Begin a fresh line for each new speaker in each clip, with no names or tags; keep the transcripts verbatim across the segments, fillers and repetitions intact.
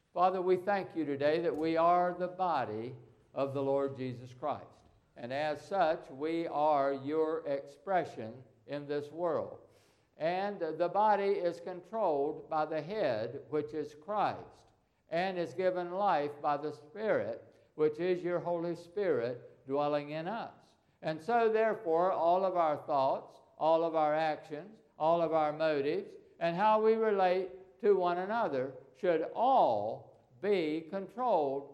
Father, we thank you today that we are the body of the Lord Jesus Christ. And as such, we are your expression in this world. And the body is controlled by the head, which is Christ, and is given life by the Spirit, which is your Holy Spirit dwelling in us. And so, therefore, all of our thoughts, all of our actions, all of our motives, and how we relate to one another should all be controlled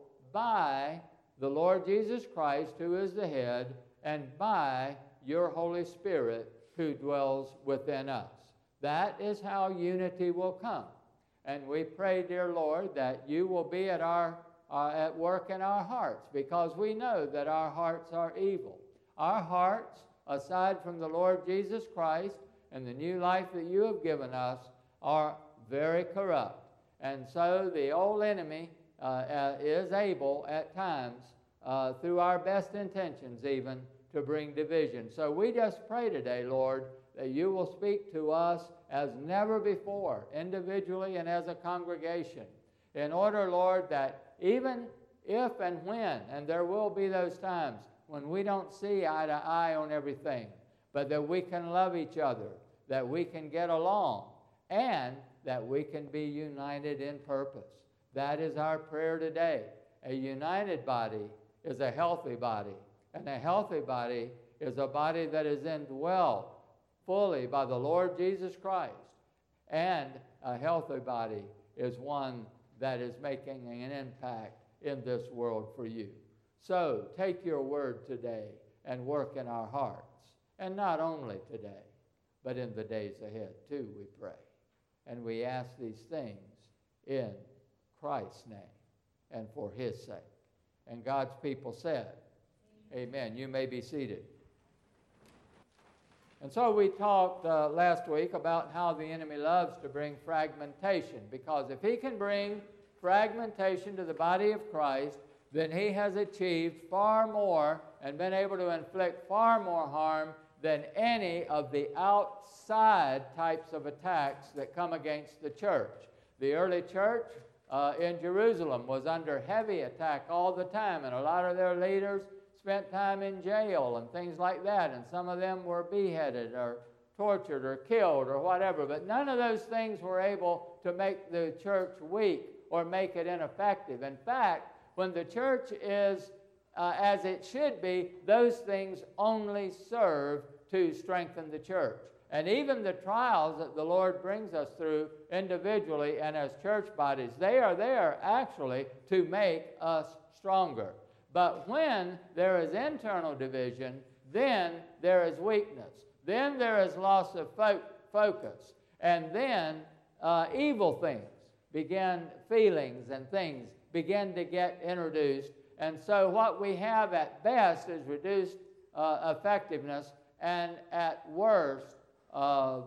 by the Lord Jesus Christ, who is the head, and by your Holy Spirit, who dwells within us. That is how unity will come. And we pray, dear Lord, that you will be at, our, uh, at work in our hearts, because we know that our hearts are evil. Our hearts, aside from the Lord Jesus Christ and the new life that you have given us, are very corrupt. And so the old enemy uh, uh, is able at times, uh, through our best intentions even, to bring division. So we just pray today, Lord, that you will speak to us as never before, individually and as a congregation, in order, Lord, that even if and when, and there will be those times when we don't see eye to eye on everything, but that we can love each other, that we can get along, and that we can be united in purpose. That is our prayer today. A united body is a healthy body, and a healthy body is a body that is indwelled fully by the Lord Jesus Christ. And a healthy body is one that is making an impact in this world for you. So take your word today and work in our hearts. And not only today, but in the days ahead too, we pray. And we ask these things in Christ's name and for his sake. And God's people said, amen. Amen. You may be seated. And so we talked uh, last week about how the enemy loves to bring fragmentation, because if he can bring fragmentation to the body of Christ, then he has achieved far more and been able to inflict far more harm than any of the outside types of attacks that come against the church. The early church uh, in Jerusalem was under heavy attack all the time, and a lot of their leaders spent time in jail and things like that, and some of them were beheaded or tortured or killed or whatever, but none of those things were able to make the church weak or make it ineffective. In fact, when the church is uh, as it should be, those things only serve to strengthen the church. And even the trials that the Lord brings us through individually and as church bodies, they are there actually to make us stronger. But when there is internal division, then there is weakness. Then there is loss of fo- focus. And then uh, evil things begin, feelings and things begin to get introduced. And so what we have at best is reduced uh, effectiveness, and at worst, uh,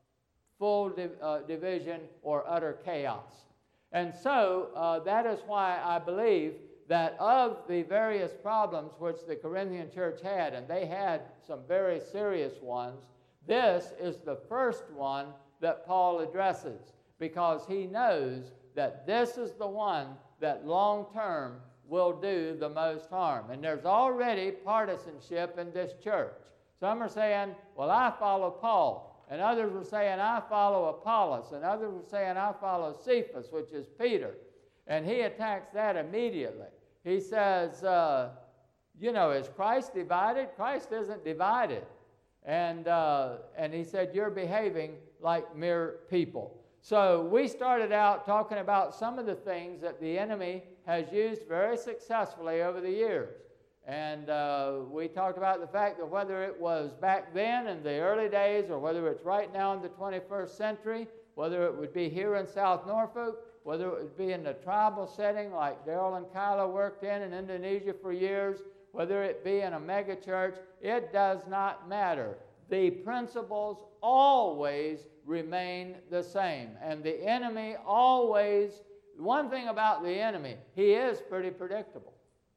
full div- uh, division or utter chaos. And so uh, that is why I believe that of the various problems which the Corinthian church had, and they had some very serious ones, this is the first one that Paul addresses, because he knows that this is the one that long-term will do the most harm. And there's already partisanship in this church. Some are saying, well, I follow Paul. And others are saying, I follow Apollos. And others are saying, I follow Cephas, which is Peter. And he attacks that immediately. He says, uh, you know, is Christ divided? Christ isn't divided. And, uh, and he said, you're behaving like mere people. So we started out talking about some of the things that the enemy has used very successfully over the years. And uh, we talked about the fact that whether it was back then in the early days or whether it's right now in the twenty-first century, whether it would be here in South Norfolk, whether it would be in the tribal setting like Daryl and Kyla worked in in Indonesia for years, whether it be in a mega church, it does not matter. The principles always remain the same. And the enemy always, one thing about the enemy, he is pretty predictable.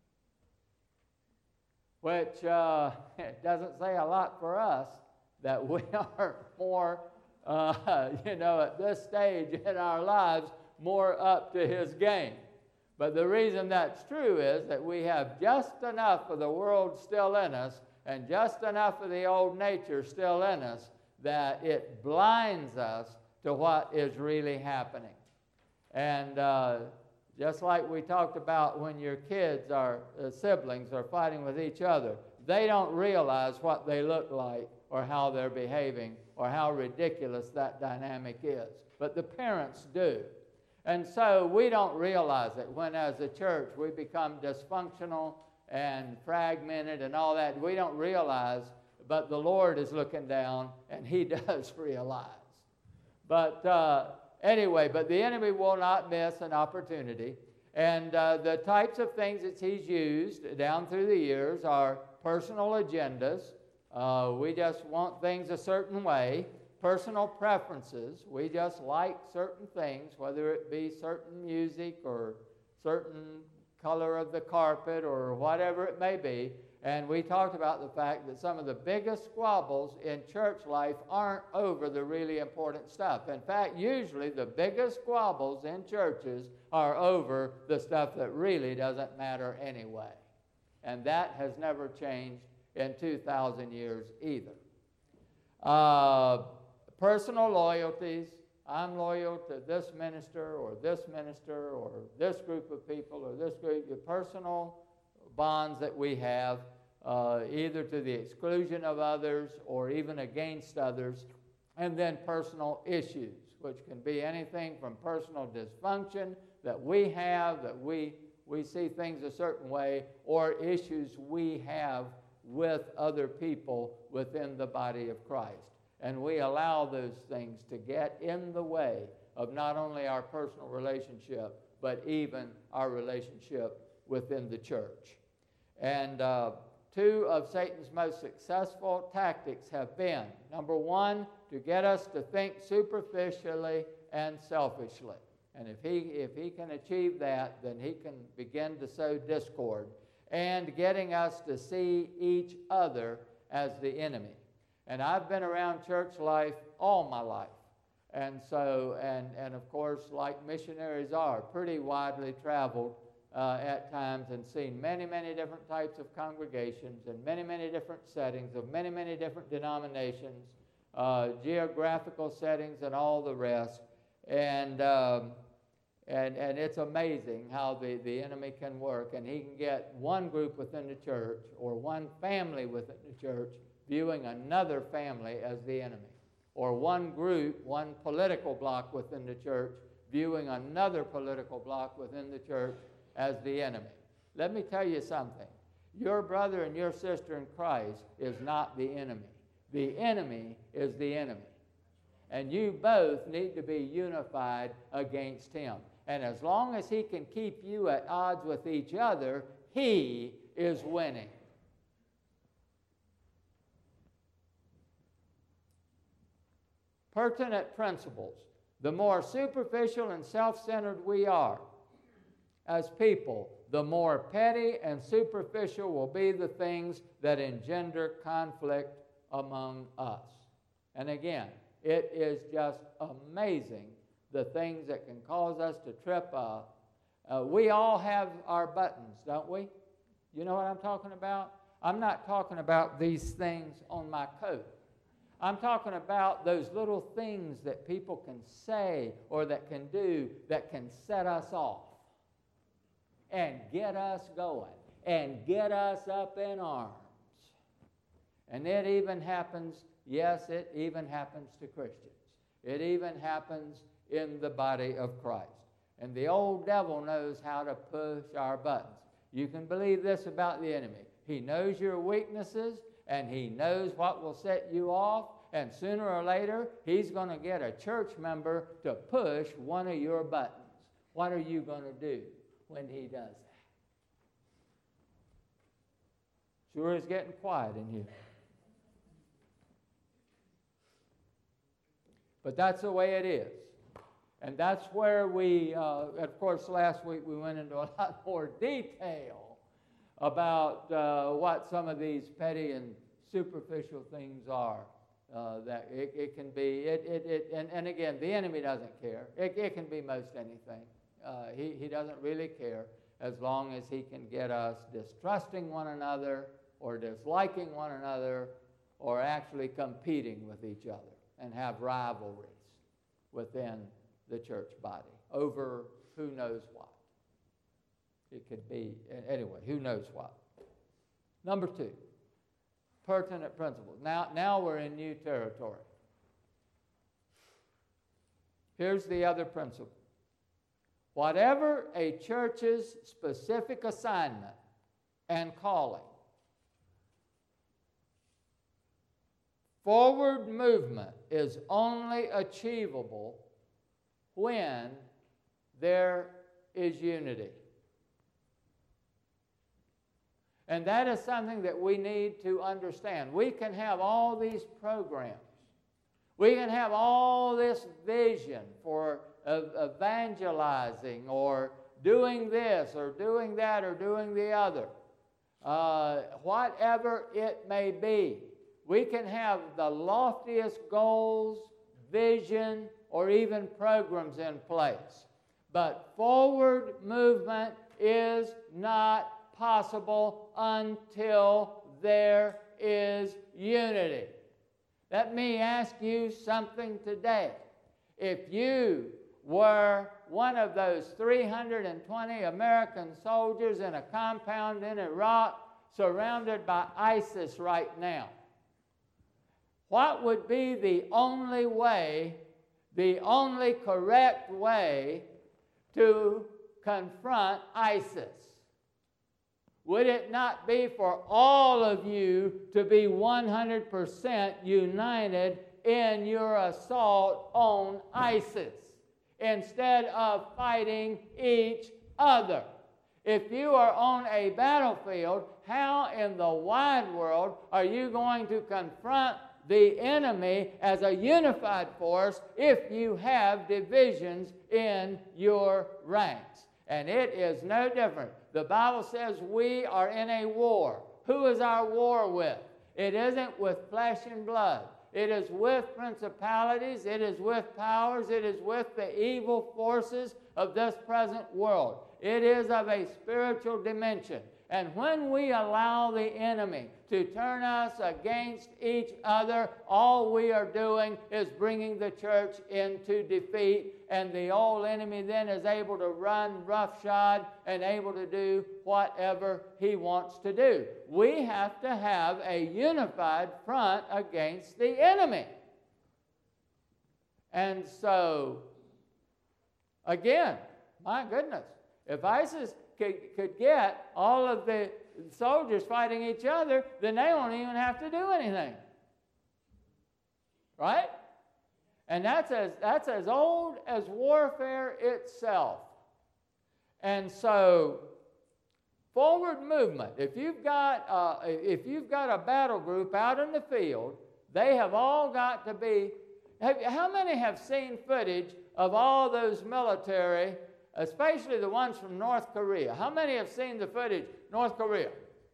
Which uh, it doesn't say a lot for us that we are more, uh, you know, at this stage in our lives, more up to his game. But the reason that's true is that we have just enough of the world still in us and just enough of the old nature still in us that it blinds us to what is really happening. And uh, just like we talked about when your kids or uh, siblings are fighting with each other, they don't realize what they look like or how they're behaving or how ridiculous that dynamic is. But the parents do. And so we don't realize it when, as a church, we become dysfunctional and fragmented and all that. We don't realize, but the Lord is looking down, and he does realize. But uh, anyway, but the enemy will not miss an opportunity. And uh, the types of things that he's used down through the years are personal agendas. Uh, we just want things a certain way. Personal preferences. We just like certain things, whether it be certain music or certain color of the carpet or whatever it may be. And we talked about the fact that some of the biggest squabbles in church life aren't over the really important stuff. In fact, usually the biggest squabbles in churches are over the stuff that really doesn't matter anyway. And that has never changed in two thousand years either. Uh, personal loyalties. I'm loyal to this minister or this minister or this group of people or this group. The personal bonds that we have, uh, either to the exclusion of others or even against others. And then personal issues, which can be anything from personal dysfunction that we have, that we, we see things a certain way, or issues we have with other people within the body of Christ. And we allow those things to get in the way of not only our personal relationship, but even our relationship within the church. And uh, two of Satan's most successful tactics have been, number one, to get us to think superficially and selfishly. And if he, if he can achieve that, then he can begin to sow discord, and getting us to see each other as the enemy. And I've been around church life all my life. And so, and, and of course, like missionaries are, pretty widely traveled uh, at times and seen many, many different types of congregations and many, many different settings of many, many different denominations, uh, geographical settings and all the rest. And, um, and, and it's amazing how the, the enemy can work. And he can get one group within the church or one family within the church viewing another family as the enemy, or one group, one political bloc within the church viewing another political bloc within the church as the enemy. Let me tell you something. Your brother and your sister in Christ is not the enemy. The enemy is the enemy. And you both need to be unified against him. And as long as he can keep you at odds with each other, he is winning. Pertinent principles. The more superficial and self-centered we are as people, the more petty and superficial will be the things that engender conflict among us. And again, it is just amazing the things that can cause us to trip up. Uh, we all have our buttons, don't we? You know what I'm talking about? I'm not talking about these things on my coat. I'm talking about those little things that people can say or that can do that can set us off and get us going and get us up in arms. And it even happens, yes, it even happens to Christians. It even happens in the body of Christ. And the old devil knows how to push our buttons. You can believe this about the enemy. He knows your weaknesses, and he knows what will set you off, and sooner or later, he's going to get a church member to push one of your buttons. What are you going to do when he does that? Sure is getting quiet in here. But that's the way it is. And that's where we, uh, of course, last week we went into a lot more detail about uh, what some of these petty and superficial things are. Uh, that it, it can be, it, it, it, and, and again, the enemy doesn't care. It, it can be most anything. Uh, he, he doesn't really care as long as he can get us distrusting one another or disliking one another or actually competing with each other and have rivalries within the church body over who knows what. It could be, anyway, who knows what. Number two, pertinent principles. Now, now we're in new territory. Here's the other principle. Whatever a church's specific assignment and calling, forward movement is only achievable when there is unity. And that is something that we need to understand. We can have all these programs. We can have all this vision for evangelizing or doing this or doing that or doing the other. Uh, whatever it may be. We can have the loftiest goals, vision, or even programs in place. But forward movement is not possible until there is unity. Let me ask you something today. If you were one of those three hundred twenty American soldiers in a compound in Iraq surrounded by ISIS right now, what would be the only way, the only correct way to confront ISIS? Would it not be for all of you to be one hundred percent united in your assault on ISIS instead of fighting each other? If you are on a battlefield, how in the wide world are you going to confront the enemy as a unified force if you have divisions in your ranks? And it is no different. The Bible says we are in a war. Who is our war with? It isn't with flesh and blood. It is with principalities. It is with powers. It is with the evil forces of this present world. It is of a spiritual dimension. And when we allow the enemy to turn us against each other, all we are doing is bringing the church into defeat, and the old enemy then is able to run roughshod and able to do whatever he wants to do. We have to have a unified front against the enemy. And so, again, my goodness, if ISIS Could, could get all of the soldiers fighting each other, then they won't even have to do anything. Right? And that's as, that's as old as warfare itself. And so, forward movement. If you've got uh, if you've got a battle group out in the field, they have all got to be. Have, how many have seen footage of all those military, especially the ones from North Korea? How many have seen the footage? North Korea.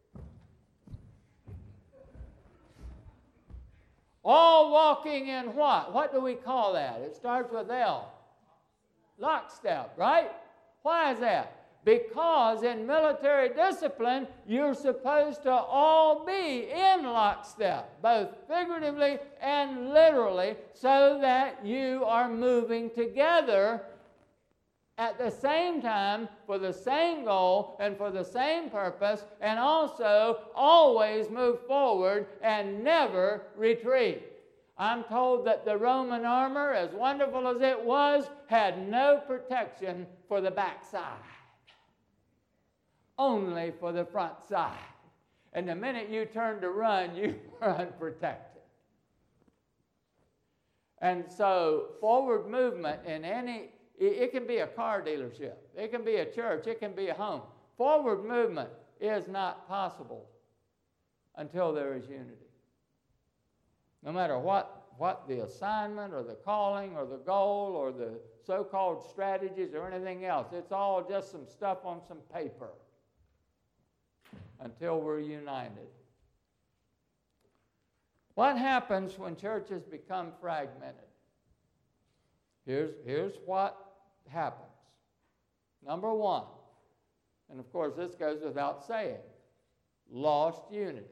All walking in what? What do we call that? It starts with L. Lockstep, right? Why is that? Because in military discipline, you're supposed to all be in lockstep, both figuratively and literally, so that you are moving together at the same time for the same goal and for the same purpose, and also always move forward and never retreat. I'm told that the Roman armor, as wonderful as it was, had no protection for the backside, only for the front side. And the minute you turn to run, you were unprotected. And so forward movement in any It can be a car dealership. It can be a church. It can be a home. Forward movement is not possible until there is unity. No matter what, what the assignment or the calling or the goal or the so-called strategies or anything else, it's all just some stuff on some paper until we're united. What happens when churches become fragmented? Here's, here's what happens. Number one, and of course this goes without saying, lost unity.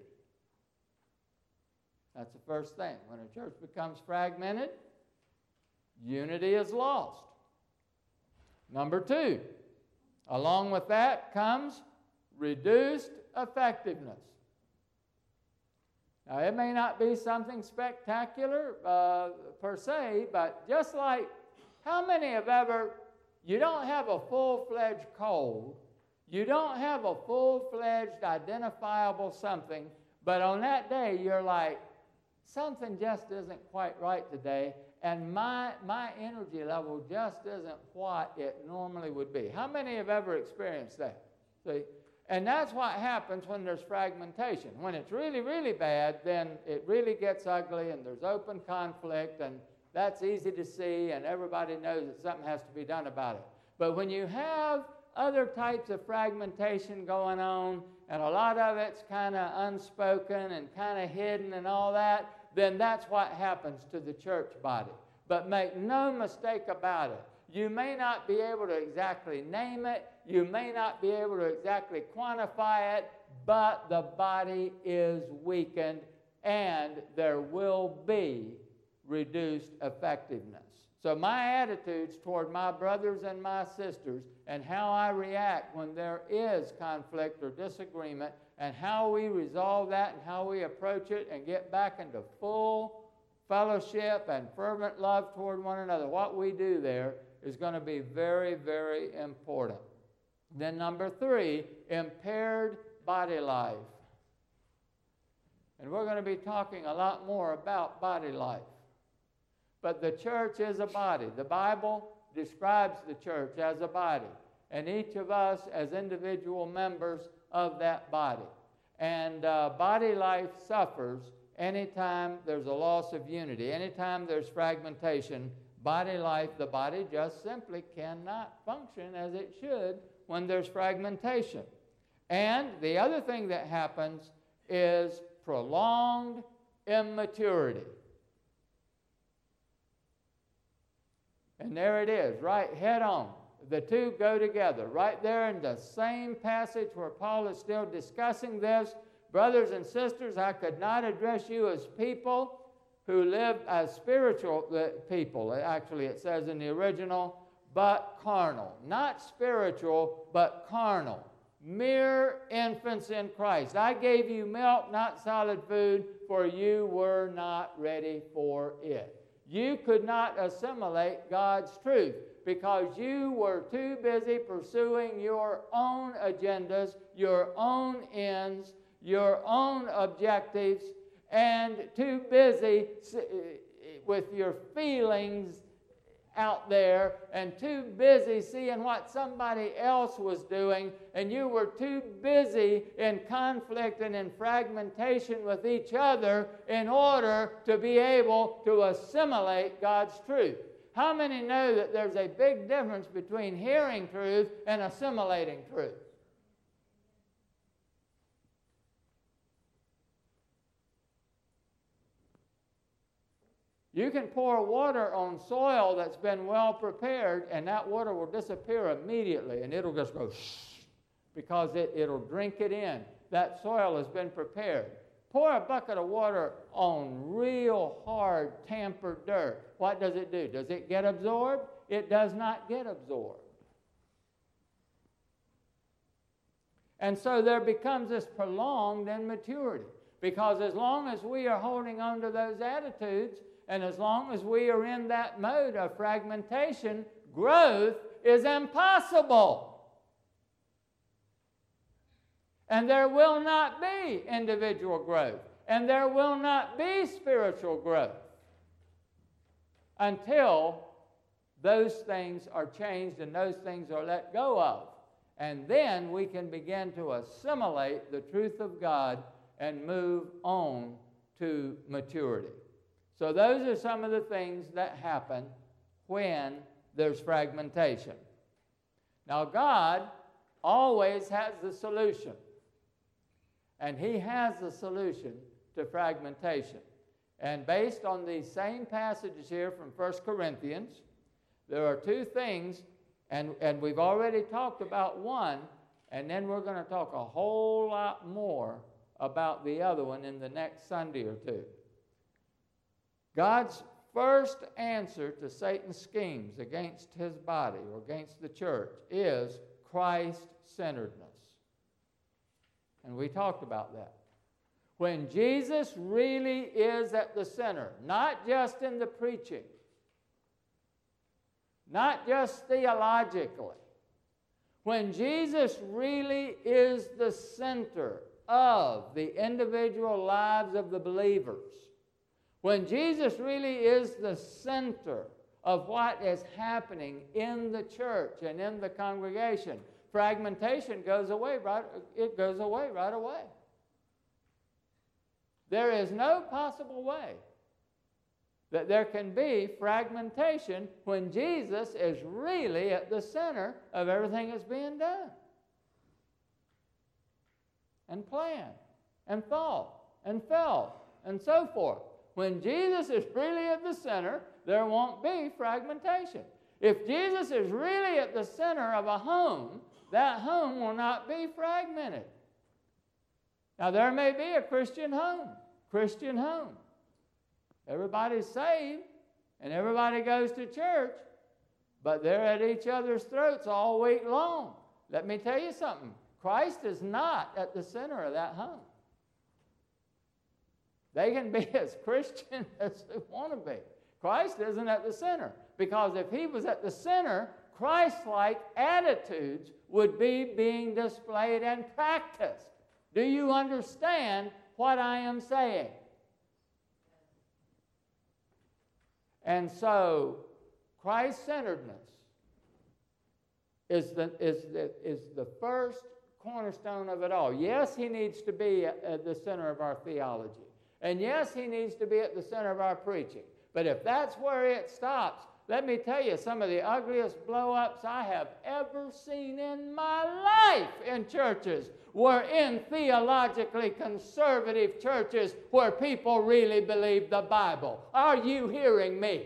That's the first thing. When a church becomes fragmented, unity is lost. Number two, along with that comes reduced effectiveness. Now, it may not be something spectacular uh, per se, but just like how many have ever, you don't have a full-fledged cold, you don't have a full-fledged identifiable something, but on that day you're like, something just isn't quite right today, and my, my energy level just isn't what it normally would be. How many have ever experienced that? See? And that's what happens when there's fragmentation. When it's really, really bad, then it really gets ugly and there's open conflict, and that's easy to see, and everybody knows that something has to be done about it. But when you have other types of fragmentation going on, and a lot of it's kind of unspoken and kind of hidden and all that, then that's what happens to the church body. But make no mistake about it. You may not be able to exactly name it, you may not be able to exactly quantify it, but the body is weakened and there will be reduced effectiveness. So my attitudes toward my brothers and my sisters and how I react when there is conflict or disagreement and how we resolve that and how we approach it and get back into full fellowship and fervent love toward one another, what we do there is going to be very, very important. Then number three, impaired body life. And we're going to be talking a lot more about body life. But the church is a body. The Bible describes the church as a body, and each of us as individual members of that body. And uh, body life suffers anytime there's a loss of unity, anytime there's fragmentation. Body life, the body just simply cannot function as it should when there's fragmentation. And the other thing that happens is prolonged immaturity. And there it is, right head on. The two go together. Right there in the same passage where Paul is still discussing this. Brothers and sisters, I could not address you as people who live as spiritual people. Actually, it says in the original, but carnal. Not spiritual, but carnal. Mere infants in Christ. I gave you milk, not solid food, for you were not ready for it. You could not assimilate God's truth because you were too busy pursuing your own agendas, your own ends, your own objectives, and too busy with your feelings out there and too busy seeing what somebody else was doing, and you were too busy in conflict and in fragmentation with each other in order to be able to assimilate God's truth. How many know that there's a big difference between hearing truth and assimilating truth? You can pour water on soil that's been well prepared, and that water will disappear immediately, and it'll just go shh, because it, it'll drink it in. That soil has been prepared. Pour a bucket of water on real hard, tampered dirt. What does it do? Does it get absorbed? It does not get absorbed. And so there becomes this prolonged immaturity, because as long as we are holding on to those attitudes, and as long as we are in that mode of fragmentation, growth is impossible. And there will not be individual growth. And there will not be spiritual growth until those things are changed and those things are let go of. And then we can begin to assimilate the truth of God and move on to maturity. So those are some of the things that happen when there's fragmentation. Now, God always has the solution. And He has the solution to fragmentation. And based on these same passages here from First Corinthians, there are two things, and, and we've already talked about one, and then we're going to talk a whole lot more about the other one in the next Sunday or two. God's first answer to Satan's schemes against his body or against the church is Christ-centeredness. And we talked about that. When Jesus really is at the center, not just in the preaching, not just theologically, when Jesus really is the center of the individual lives of the believers, when Jesus really is the center of what is happening in the church and in the congregation, fragmentation goes away right, it goes away right away. There is no possible way that there can be fragmentation when Jesus is really at the center of everything that's being done, and planned, and thought, and felt, and so forth. When Jesus is really at the center, there won't be fragmentation. If Jesus is really at the center of a home, that home will not be fragmented. Now, there may be a Christian home, Christian home. Everybody's saved, and everybody goes to church, but they're at each other's throats all week long. Let me tell you something. Christ is not at the center of that home. They can be as Christian as they want to be. Christ isn't at the center, because if he was at the center, Christ-like attitudes would be being displayed and practiced. Do you understand what I am saying? And so, Christ-centeredness is the, is, the, is the first cornerstone of it all. Yes, he needs to be at, at the center of our theology. And yes, he needs to be at the center of our preaching. But if that's where it stops, let me tell you, some of the ugliest blow-ups I have ever seen in my life in churches were in theologically conservative churches where people really believe the Bible. Are you hearing me? Amen.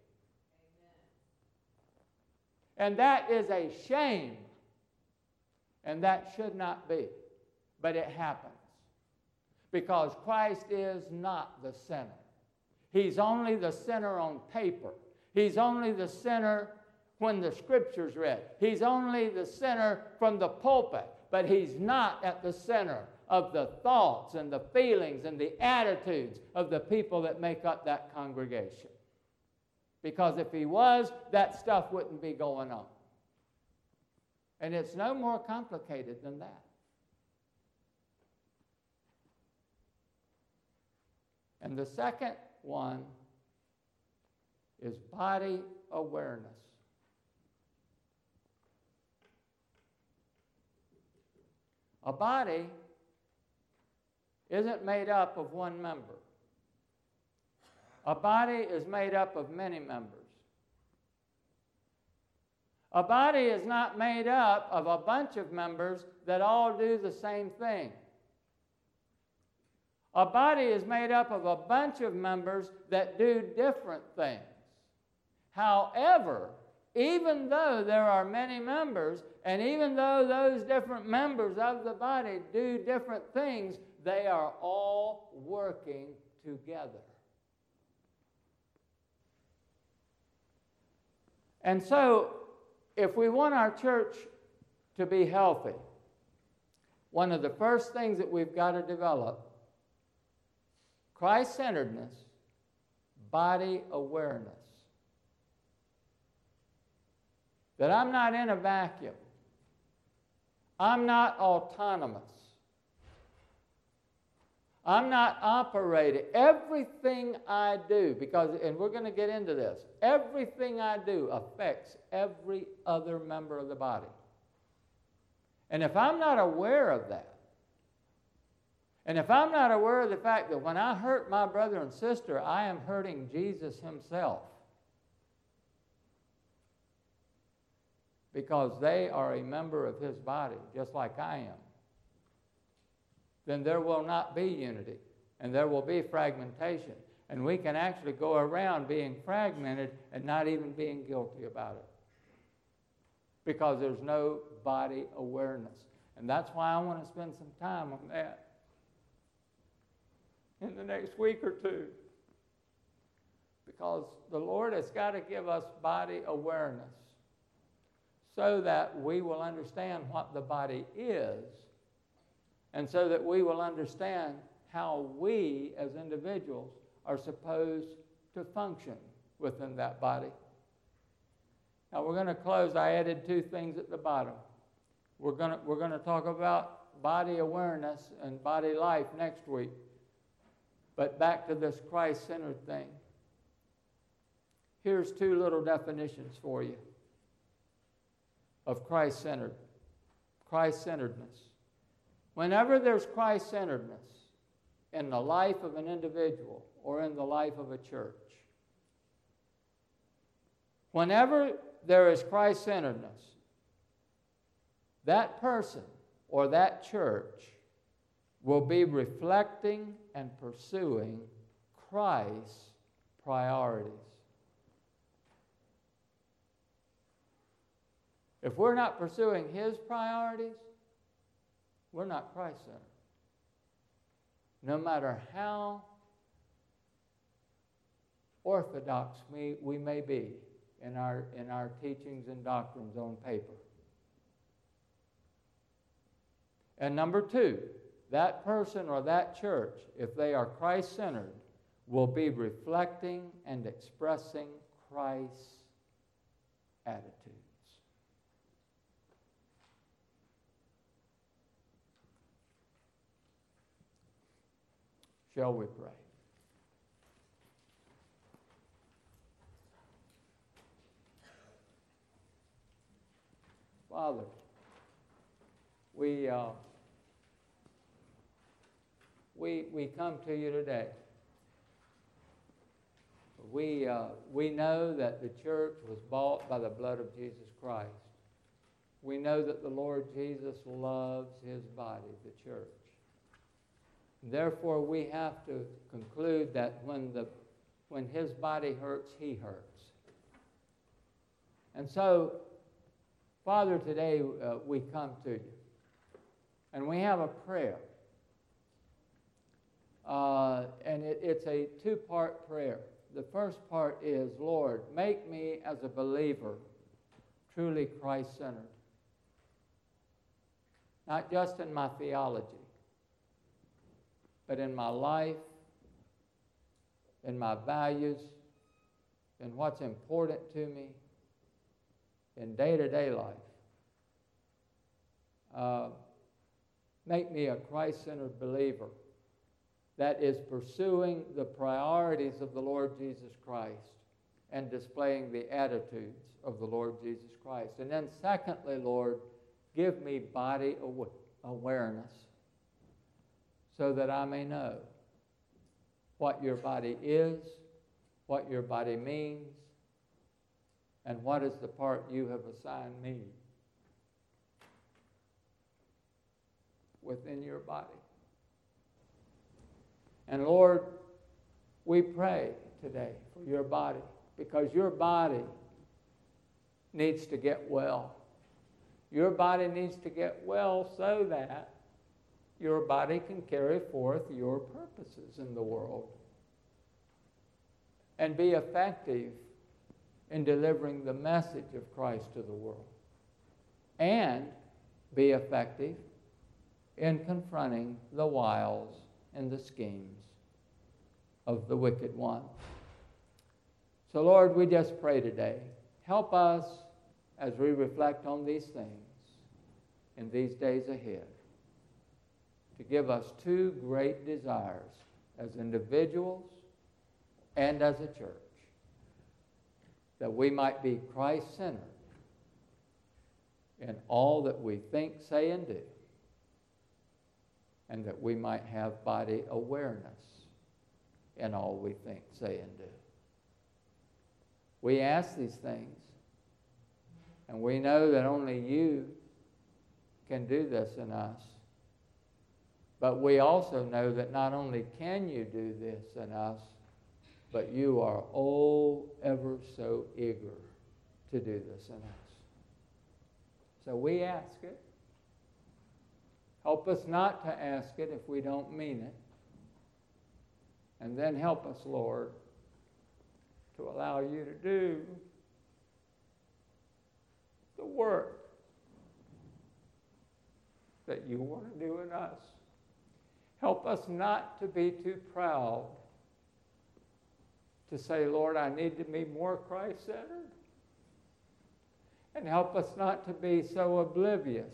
And that is a shame. And that should not be. But it happens. Because Christ is not the center. He's only the center on paper. He's only the center when the Scripture's read. He's only the center from the pulpit. But he's not at the center of the thoughts and the feelings and the attitudes of the people that make up that congregation. Because if he was, that stuff wouldn't be going on. And it's no more complicated than that. And the second one is body awareness. A body isn't made up of one member. A body is made up of many members. A body is not made up of a bunch of members that all do the same thing. A body is made up of a bunch of members that do different things. However, even though there are many members, and even though those different members of the body do different things, they are all working together. And so, if we want our church to be healthy, one of the first things that we've got to develop, Christ-centeredness, body awareness. That I'm not in a vacuum. I'm not autonomous. I'm not operating. Everything I do, because, and we're going to get into this, everything I do affects every other member of the body. And if I'm not aware of that, and if I'm not aware of the fact that when I hurt my brother and sister, I am hurting Jesus himself, because they are a member of his body, just like I am, then there will not be unity, and there will be fragmentation. And we can actually go around being fragmented and not even being guilty about it, because there's no body awareness. And that's why I want to spend some time on that in the next week or two, because the Lord has got to give us body awareness so that we will understand what the body is, and so that we will understand how we as individuals are supposed to function within that body. Now we're going to close. I added two things at the bottom. We're going to, we're going to talk about body awareness and body life next week. But back to this Christ-centered thing. Here's two little definitions for you of Christ-centered. Christ-centeredness. Whenever there's Christ-centeredness in the life of an individual or in the life of a church, whenever there is Christ-centeredness, that person or that church will be reflecting and pursuing Christ's priorities. If we're not pursuing His priorities, we're not Christ-centered. No matter how orthodox we, we may be in our, in our teachings and doctrines on paper. And number two, that person or that church, if they are Christ-centered, will be reflecting and expressing Christ's attitudes. Shall we pray? Father, we, uh, we, we come to you today. We, uh, we know that the church was bought by the blood of Jesus Christ. We know that the Lord Jesus loves His body, the church. Therefore, we have to conclude that when, the, when His body hurts, He hurts. And so, Father, today uh, we come to you. And we have a prayer. Uh, and it, it's a two-part prayer. The first part is, Lord, make me as a believer truly Christ-centered. Not just in my theology, but in my life, in my values, in what's important to me, in day-to-day life. Uh, make me a Christ-centered believer that is pursuing the priorities of the Lord Jesus Christ and displaying the attitudes of the Lord Jesus Christ. And then secondly, Lord, give me body aw- awareness so that I may know what your body is, what your body means, and what is the part you have assigned me within your body. And Lord, we pray today for your body, because your body needs to get well. Your body needs to get well so that your body can carry forth your purposes in the world and be effective in delivering the message of Christ to the world, and be effective in confronting the wiles and the schemes of the wicked one. So, Lord, we just pray today, help us as we reflect on these things in these days ahead, to give us two great desires as individuals and as a church, that we might be Christ-centered in all that we think, say, and do, and that we might have body awareness in all we think, say, and do. We ask these things, and we know that only you can do this in us. But we also know that not only can you do this in us, but you are oh ever so eager to do this in us. So we ask it. Help us not to ask it if we don't mean it. And then help us, Lord, to allow you to do the work that you want to do in us. Help us not to be too proud to say, Lord, I need to be more Christ-centered. And help us not to be so oblivious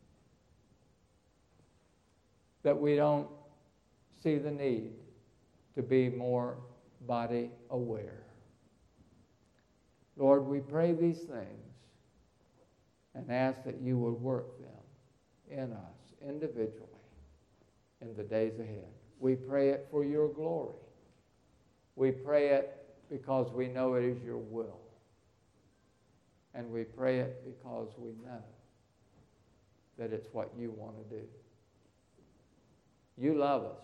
that we don't see the need to be more body aware. Lord, we pray these things and ask that you would work them in us individually in the days ahead. We pray it for your glory. We pray it because we know it is your will. And we pray it because we know that it's what you want to do. You love us.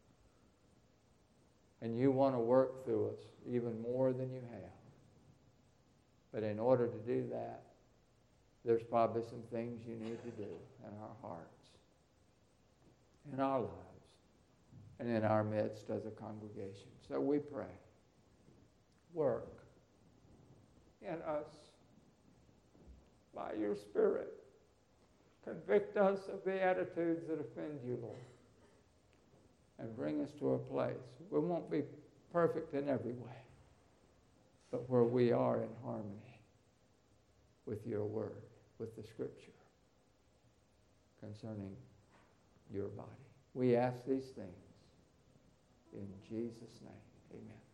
And you want to work through us even more than you have. But in order to do that, there's probably some things you need to do in our hearts, in our lives, and in our midst as a congregation. So we pray, work in us by your Spirit. Convict us of the attitudes that offend you, Lord, and bring us to a place. We won't be perfect in every way, but where we are in harmony with your word, with the Scripture concerning your body. We ask these things in Jesus' name. Amen.